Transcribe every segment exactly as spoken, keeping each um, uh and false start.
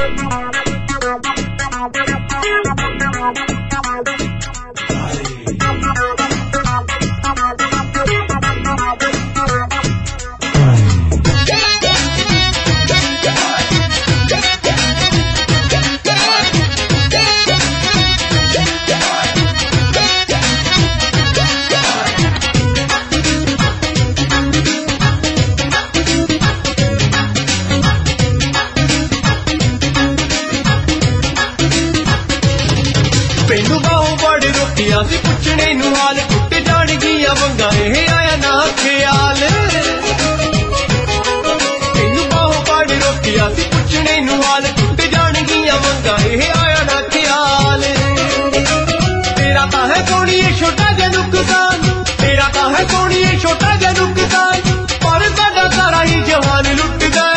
सी पुछने नू हाल टुट जाणगियां वंगा इह आया ना ख्याल तेनू बाहों पड़ रोकिया सी पुछने नू हाल टुट जाणगियां वंगा इह आया ना ख्याल तेरा तां है सोहणीए छोटा जिहा नुकसान तेरा तां है सोहणीए छोटा जिहा नुकसान पर साडा सारा ही जहान लुटदा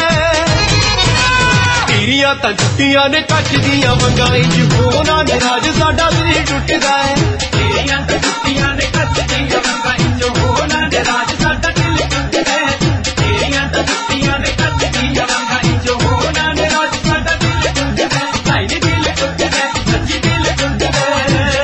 तेरियां तां टुटियां ने कच दियां वंगा इंज होना नाराज साडा दिल टुटदा है तेरियां तां टुटियां ने कच दियां वंगा इंज होना नाराज साडा दिल टुटदा है तेरियां तां टुटियां ने कच दियां वंगा इंज होना नाराज साडा दिल टुटदा है भाई दी दिल टुटदा है सच्ची दिल टुटदा है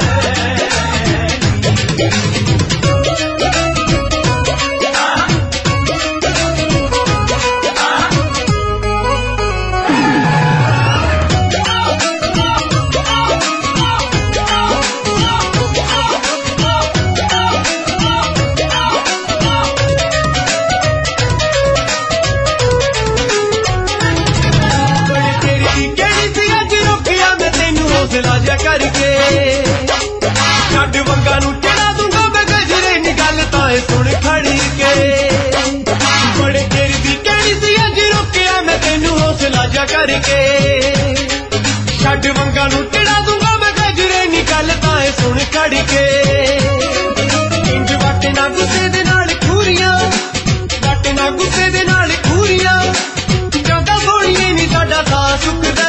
करके छड्ड वंगा नू चढ़ा दूंगा मैं गजरे नी गल ताए सुन खड़ी के बड़े चेर दी कहनी सी अज रोकिया मैं तेनू हौसला जा करके छड्ड वंगा नू चढ़ा दूंगा मैं गजरे नी गल ताए सुन खड़ी के इंज वट ना गुस्से दे नाल खूरियां वट ना गुस्से दे नाल खूरियां जांदा सोहणीए नी साडा साह सुकदा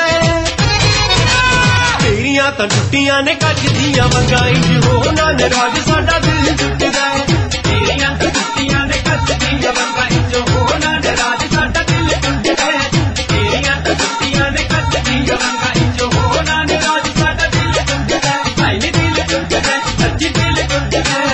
तेरियां तां टुटियां ने कच दियां वंगा इंज होना नाराज साडा दिल टुटदा है तेरियां तां टुटियां ने कच दियां वंगा इंज होना नाराज साडा दिल टुटदा है तेरियां तां टुटियां ने कच दियां वंगा इंज होना नाराज साडा दिल टुटदा है भाई नी दिल टुटदा है सच्ची दिल टुटदा है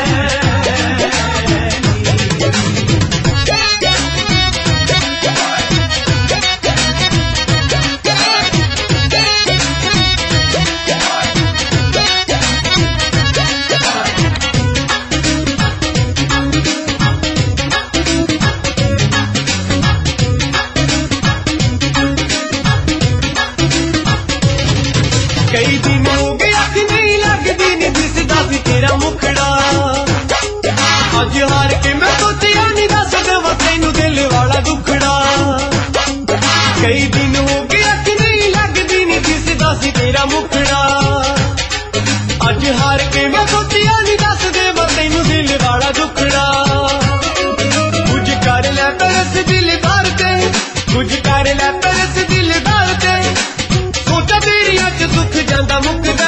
कई दिन हो गए अख नहीं लगदी नी दिसदा सी तेरा मुखड़ा अज हार के मैं सोचिया नी दस देवां तैनू दिल वाला दुखड़ा कई दिन हो गए अख नहीं लगदी नी दिसदा सी तेरा मुखड़ा अज हार के मैं सोचिया नी दस देवां तैनू दिल वाला दुखड़ा कुछ कर लै तरस दिलदार ते कुछ कर लै तरस दिलदार ते सोचा तेरियां च सुख जांदा मुकदा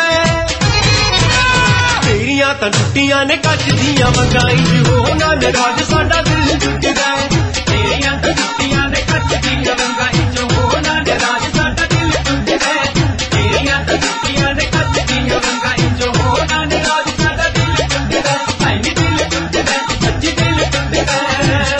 तेरियां तां टुटियां ने कच दियां वंगा इंज होना नाराज साडा दिल टुटदा है तेरियां तां टुटियां ने कच दियां वंगा इंज होना नाराज साडा दिल टुटदा है तेरियां तां टुटियां ने कच दियां वंगा इंज होना नाराज साडा दिल टुटदा है भाई नी दिल टुटदा है सच्ची दिल टुटदा है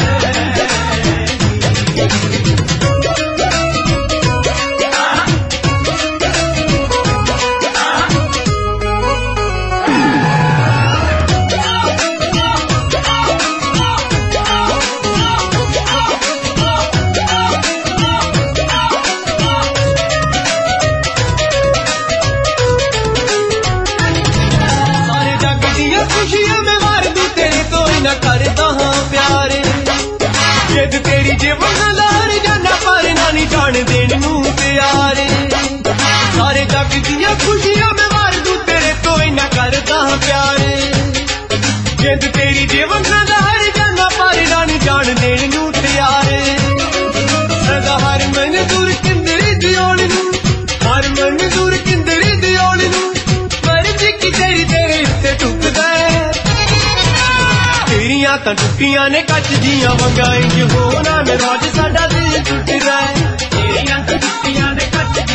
खुशियां में मार दूं तेरे तो ना करदा हां प्यार जिद तेरी जे वंगार जाना पर ना नी जान देण नूं तैयार सारे जग दियां खुशियां में मार दूं तेरे तो ना करदा हां प्यार जिद तेरी जे वंगार जाना पर ना नी जान देण नूं तैयार सदा हर मंजूर किंदरी दी ओण नूं हर मंजूर किंदरी दी ओण नूं पर जिकी तेरी तेरे उत्ते टुकदा तेरियां तां टुटियां ने कच दियां वंगा इंज होना नाराज साडा दिल टुटदा है तेरियां तां टुटियां ने कच